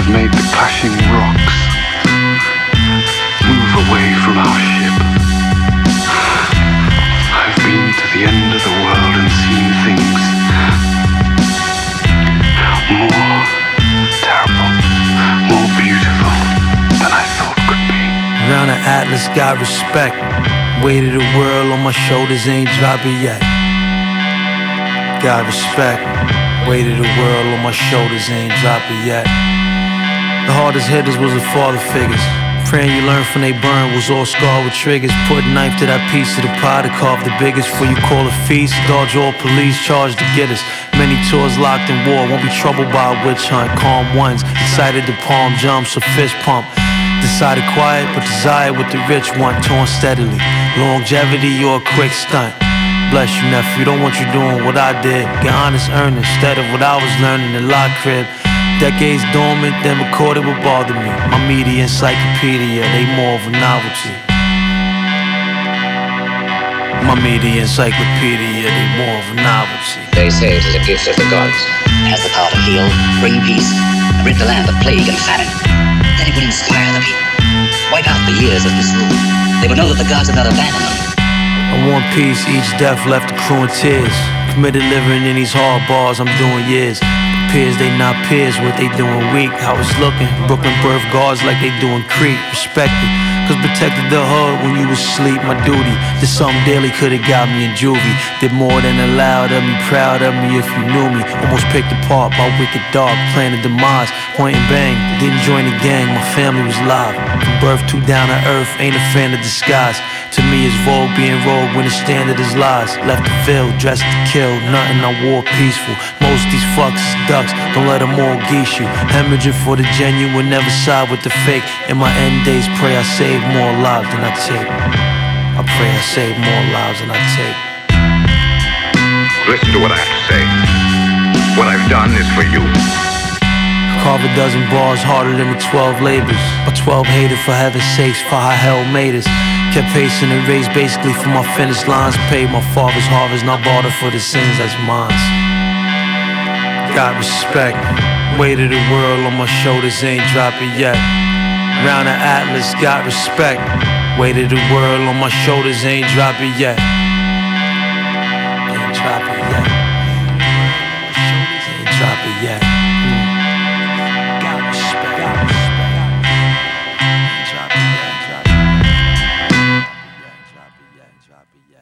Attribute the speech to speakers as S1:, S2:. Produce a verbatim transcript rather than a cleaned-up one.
S1: has made the clashing rocks move away from our ship. I've been to the end of the world and seen things more terrible, more beautiful than I thought could be.
S2: Round the Atlas, got respect. Weight of the world on my shoulders, ain't drop it yet. Got respect. Weight of the world on my shoulders, ain't drop it yet. The hardest hitters was the father figures. Praying you learn from they burn was all scarred with triggers. Put a knife to that piece of the pie to carve the biggest. Before you call a feast, dodge all police charged to get us. Many tours locked in war, won't be troubled by a witch hunt. Calm ones, decided to palm jumps or fist pump. Decided quiet, but desire what the rich want. Torn steadily, longevity or a quick stunt. Bless you, nephew, don't want you doing what I did. Get honest, earn instead of what I was learning in lock crib. Decades dormant, then recorded what bothered me. My media encyclopedia, they more of a novelty. My media encyclopedia, they more of a novelty.
S3: They say it is a gift of the gods.
S4: It has the power to heal, bring peace, and rid the land of plague and famine. Then it would inspire the people, wipe out the years of misrule. They would know that the gods have not abandoned them.
S2: I want peace, each death left a crew in tears. Committed living in these hard bars, I'm doing years. Peers, they not peers, what they doing weak. How it's looking, Brooklyn birth guards like they doing Creek. Respected, cause protected the hood when you was asleep. My duty, did something daily, could've got me in juvie. Did more than allowed of me, proud of me if you knew me. Almost picked apart by wicked dog, planning demise. Point and bang, didn't join the gang, my family was live. From birth to down to earth, ain't a fan of disguise. To me it's vogue being rogue when the standard is lies. Left the field, dressed to kill, nothing I wore peaceful. Most these fucks is ducks, don't let them all geese you. Hemorrhaging for the genuine, never side with the fake. In my end days, pray I save more lives than I take. I pray I save more lives than I take.
S5: Listen to what I have to say. What I've done is for you.
S2: Carve a dozen bars harder than the twelve labors. But twelve hated for heaven's sakes, for how hell made us. Kept pacing the race basically for my finish lines. Paid my father's harvest, not barter for the sins that's mine. Got respect. Weight of the world on my shoulders, ain't drop it yet. Round the Atlas, got respect. Weight of the world on my shoulders, ain't drop it yet. Ain't drop it yet. Ain't drop it yet.